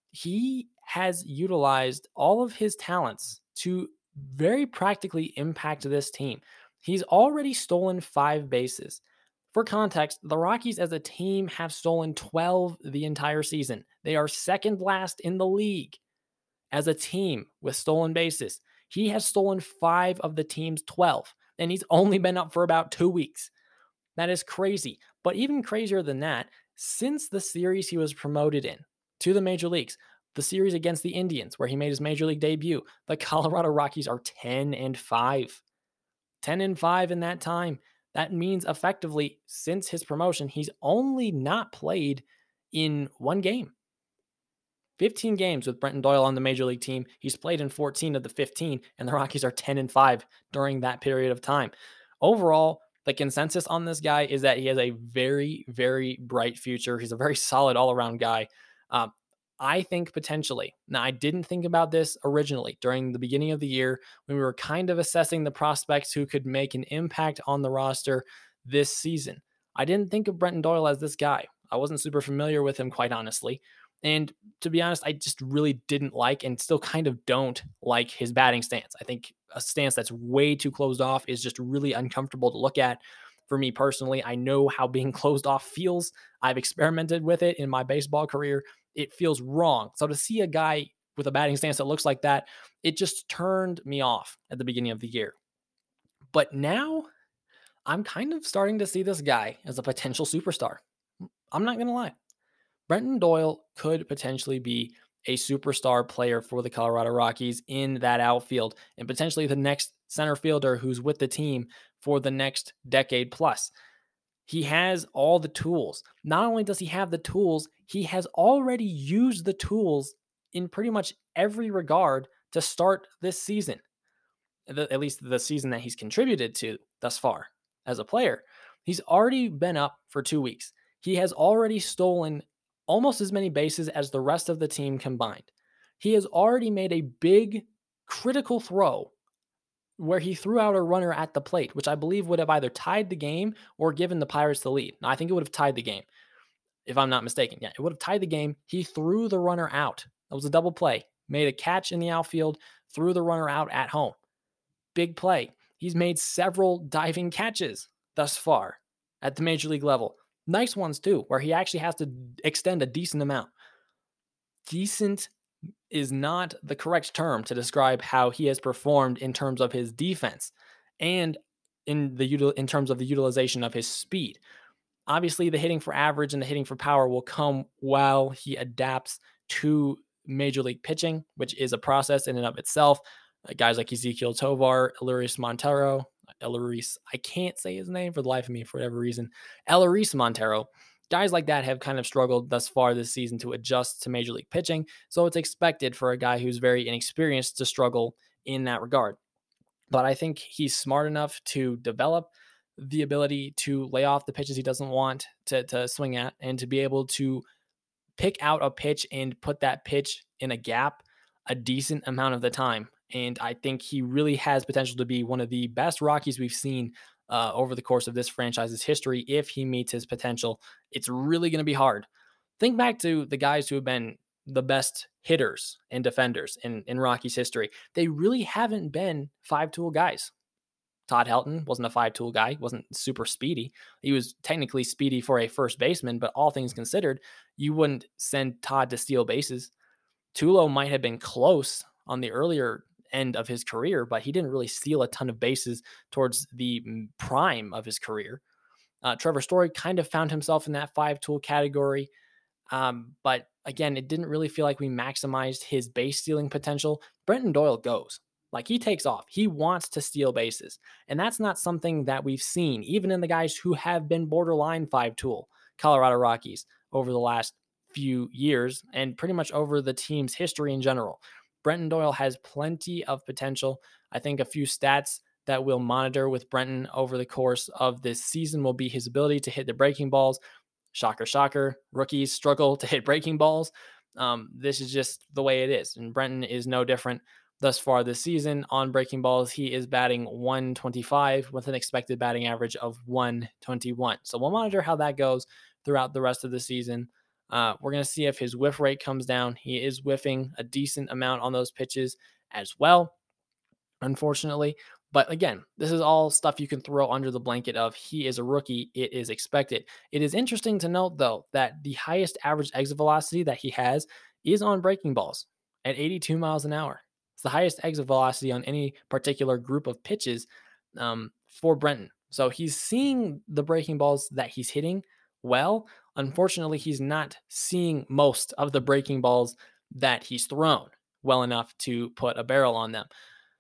He has utilized all of his talents to very practically impact this team. He's already stolen five bases. For context, the Rockies as a team have stolen twelve the entire season. They are second last in the league as a team with stolen bases. He has stolen five of the team's twelve, and he's only been up for about two weeks. That is crazy. But even crazier than that, since the series he was promoted in to the major leagues, the series against the Indians, where he made his major league debut, the Colorado Rockies are ten and five. ten and five in that time. That means effectively, since his promotion, he's only not played in one game. fifteen games with Brenton Doyle on the Major League team. He's played in fourteen of the fifteen, and the Rockies are ten and five during that period of time. Overall, the consensus on this guy is that he has a very, very bright future. He's a very solid all-around guy. Uh, I think potentially. Now, I didn't think about this originally during the beginning of the year when we were kind of assessing the prospects who could make an impact on the roster this season. I didn't think of Brenton Doyle as this guy. I wasn't super familiar with him, quite honestly. And to be honest, I just really didn't like and still kind of don't like his batting stance. I think a stance that's way too closed off is just really uncomfortable to look at for me personally. I know how being closed off feels. I've experimented with it in my baseball career. It feels wrong. So to see a guy with a batting stance that looks like that, it just turned me off at the beginning of the year. But now I'm kind of starting to see this guy as a potential superstar. I'm not going to lie. Brenton Doyle could potentially be a superstar player for the Colorado Rockies in that outfield and potentially the next center fielder who's with the team for the next decade plus. He has all the tools. Not only does he have the tools, he has already used the tools in pretty much every regard to start this season, at least the season that he's contributed to thus far as a player. He's already been up for two weeks. He has already stolen almost as many bases as the rest of the team combined. He has already made a big critical throw where he threw out a runner at the plate, which I believe would have either tied the game or given the Pirates the lead. Now, I think it would have tied the game, if I'm not mistaken. Yeah, it would have tied the game. He threw the runner out. That was a double play. Made a catch in the outfield, threw the runner out at home. Big play. He's made several diving catches thus far at the Major League level. Nice ones too, where he actually has to extend a decent amount. Decent is not the correct term to describe how he has performed in terms of his defense and in the in terms of the utilization of his speed. Obviously, the hitting for average and the hitting for power will come while he adapts to Major League pitching, which is a process in and of itself. Guys like Ezequiel Tovar, Elehuris Montero, Elehuris, I can't say his name for the life of me for whatever reason. Elehuris Montero, guys like that have kind of struggled thus far this season to adjust to Major League pitching, so it's expected for a guy who's very inexperienced to struggle in that regard. But I think he's smart enough to develop the ability to lay off the pitches he doesn't want to, to swing at and to be able to pick out a pitch and put that pitch in a gap a decent amount of the time. And I think he really has potential to be one of the best Rockies we've seen uh, over the course of this franchise's history. If he meets his potential, it's really going to be hard. Think back to the guys who have been the best hitters and defenders in, in Rockies history. They really haven't been five-tool guys. Todd Helton wasn't a five-tool guy. He wasn't super speedy. He was technically speedy for a first baseman, but all things considered, you wouldn't send Todd to steal bases. Tulo might have been close on the earlier end of his career, but he didn't really steal a ton of bases towards the prime of his career. Uh, Trevor Story kind of found himself in that five-tool category, um, but again, it didn't really feel like we maximized his base stealing potential. Brenton Doyle goes. Like, he takes off. He wants to steal bases, and that's not something that we've seen, even in the guys who have been borderline five-tool Colorado Rockies over the last few years and pretty much over the team's history in general. Brenton Doyle has plenty of potential. I think a few stats that we'll monitor with Brenton over the course of this season will be his ability to hit the breaking balls. Shocker, shocker. Rookies struggle to hit breaking balls. Um, this is just the way it is. And Brenton is no different thus far this season. On breaking balls, he is batting one twenty-five with an expected batting average of one twenty-one. So we'll monitor how that goes throughout the rest of the season. Uh, we're going to see if his whiff rate comes down. He is whiffing a decent amount on those pitches as well, unfortunately. But again, this is all stuff you can throw under the blanket of he is a rookie. It is expected. It is interesting to note, though, that the highest average exit velocity that he has is on breaking balls at eighty-two miles an hour. It's the highest exit velocity on any particular group of pitches um, for Brenton. So he's seeing the breaking balls that he's hitting well. Unfortunately, he's not seeing most of the breaking balls that he's thrown well enough to put a barrel on them.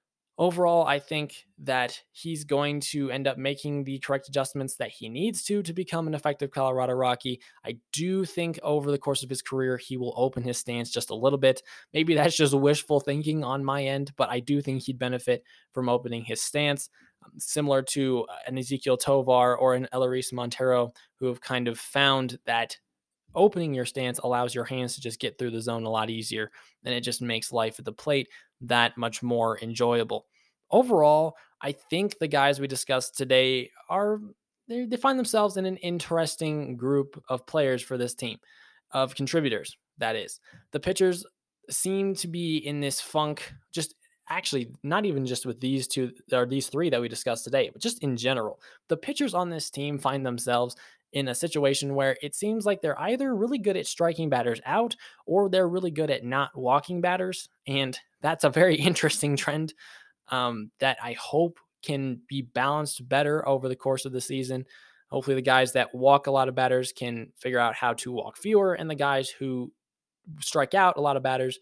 Overall, I think that he's going to end up making the correct adjustments that he needs to to become an effective Colorado Rocky. I do think over the course of his career, he will open his stance just a little bit. Maybe that's just wishful thinking on my end, but I do think he'd benefit from opening his stance, um, similar to an Ezequiel Tovar or an Eleris Montero, who have kind of found that opening your stance allows your hands to just get through the zone a lot easier, and it just makes life at the plate that much more enjoyable. Overall, I think the guys we discussed today are they, they find themselves in an interesting group of players for this team, of contributors. That is, the pitchers seem to be in this funk. Just actually, not even just with these two or these three that we discussed today, but just in general, the pitchers on this team find themselves in a situation where it seems like they're either really good at striking batters out or they're really good at not walking batters. And that's a very interesting trend um, that I hope can be balanced better over the course of the season. Hopefully, the guys that walk a lot of batters can figure out how to walk fewer, and the guys who strike out a lot of batters,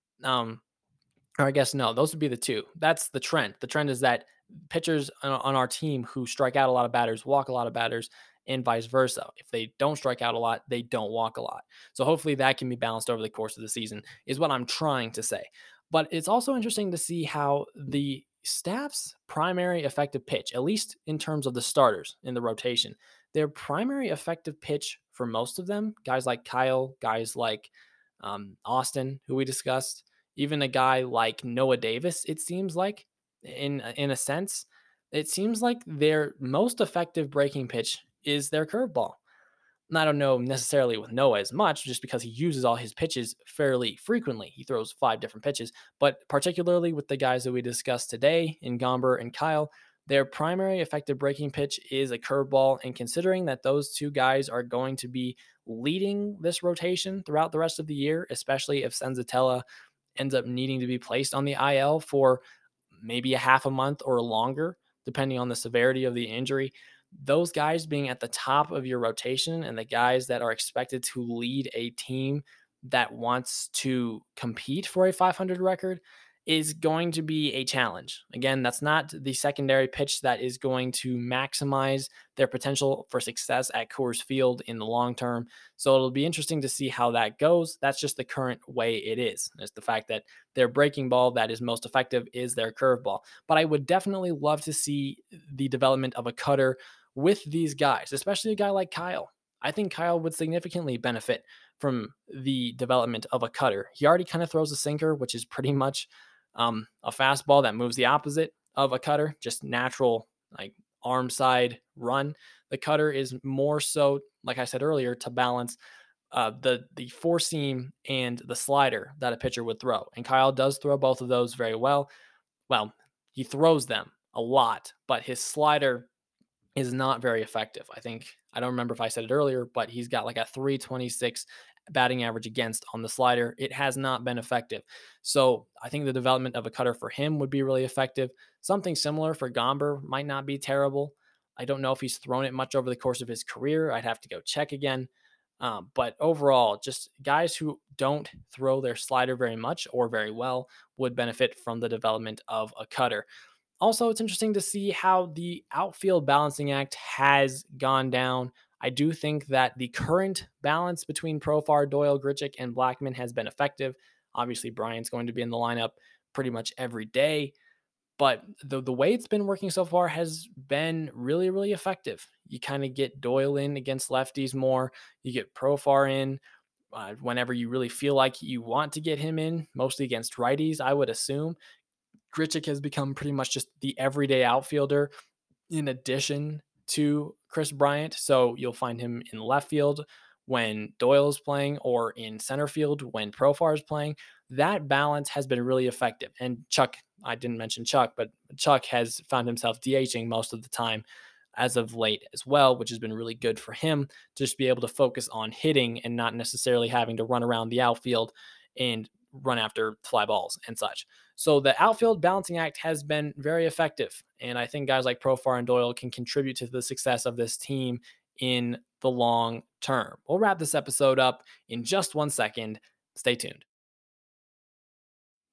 um, or I guess no, those would be the two. That's the trend. The trend is that pitchers on our team who strike out a lot of batters walk a lot of batters, and vice versa. If they don't strike out a lot, they don't walk a lot. So hopefully that can be balanced over the course of the season, is what I'm trying to say. But it's also interesting to see how the staff's primary effective pitch, at least in terms of the starters in the rotation, their primary effective pitch for most of them, guys like Kyle, guys like um, Austin, who we discussed, even a guy like Noah Davis, it seems like, in in a sense, it seems like their most effective breaking pitch is their curveball. And I don't know necessarily with Noah as much, just because he uses all his pitches fairly frequently. He throws five different pitches, but particularly with the guys that we discussed today in Gomber and Kyle, their primary effective breaking pitch is a curveball. And considering that those two guys are going to be leading this rotation throughout the rest of the year, especially if Senzatella ends up needing to be placed on the I L for maybe a half a month or longer, depending on the severity of the injury, those guys being at the top of your rotation and the guys that are expected to lead a team that wants to compete for a five hundred record is going to be a challenge. Again, that's not the secondary pitch that is going to maximize their potential for success at Coors Field in the long term. So it'll be interesting to see how that goes. That's just the current way it is. It's the fact that their breaking ball that is most effective is their curveball. But I would definitely love to see the development of a cutter with these guys, especially a guy like Kyle. I think Kyle would significantly benefit from the development of a cutter. He already kind of throws a sinker, which is pretty much um, a fastball that moves the opposite of a cutter, just natural, like arm side run. The cutter is more so, like I said earlier, to balance uh, the the four seam and the slider that a pitcher would throw. And Kyle does throw both of those very well. Well, he throws them a lot, but his slider is not very effective. I think, I don't remember if I said it earlier, but he's got like a three twenty-six batting average against on the slider. It has not been effective. So I think the development of a cutter for him would be really effective. Something similar for Gomber might not be terrible. I don't know if he's thrown it much over the course of his career. I'd have to go check again. Um, but overall, just guys who don't throw their slider very much or very well would benefit from the development of a cutter. Also, it's interesting to see how the outfield balancing act has gone down. I do think that the current balance between Profar, Doyle, Grichuk, and Blackmon has been effective. Obviously, Bryant's going to be in the lineup pretty much every day, but the, the way it's been working so far has been really, really effective. You kind of get Doyle in against lefties more. You get Profar in uh, whenever you really feel like you want to get him in, mostly against righties, I would assume. Grichuk has become pretty much just the everyday outfielder in addition to Chris Bryant. So you'll find him in left field when Doyle is playing or in center field when Profar is playing. That balance has been really effective. And Chuck, I didn't mention Chuck, but Chuck has found himself DHing most of the time as of late as well, which has been really good for him to just be able to focus on hitting and not necessarily having to run around the outfield and run after fly balls and such. So the outfield balancing act has been very effective. And I think guys like Profar and Doyle can contribute to the success of this team in the long term. We'll wrap this episode up in just one second. Stay tuned.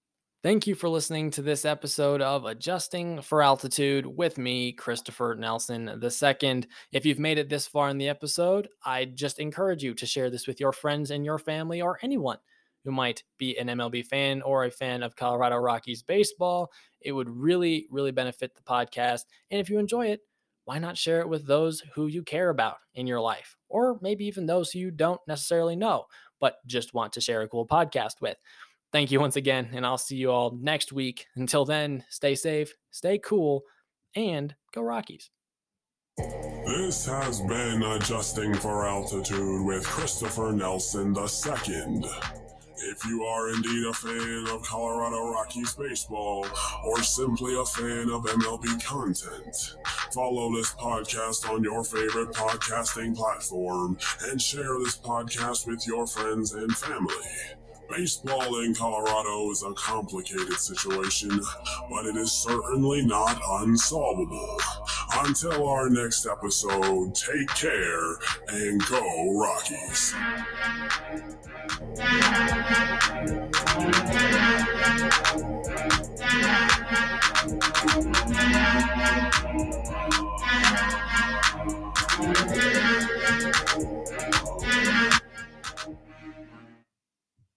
Thank you for listening to this episode of Adjusting for Altitude with me, Christopher Nelson the Second. If you've made it this far in the episode, I just encourage you to share this with your friends and your family or anyone who might be an M L B fan or a fan of Colorado Rockies baseball. It would really, really benefit the podcast. And if you enjoy it, why not share it with those who you care about in your life, or maybe even those who you don't necessarily know, but just want to share a cool podcast with. Thank you once again, and I'll see you all next week. Until then, stay safe, stay cool, and go Rockies. This has been Adjusting for Altitude with Christopher Nelson the Second. If you are indeed a fan of Colorado Rockies baseball, or simply a fan of M L B content, follow this podcast on your favorite podcasting platform and share this podcast with your friends and family. Baseball in Colorado is a complicated situation, but it is certainly not unsolvable. Until our next episode, take care and go Rockies.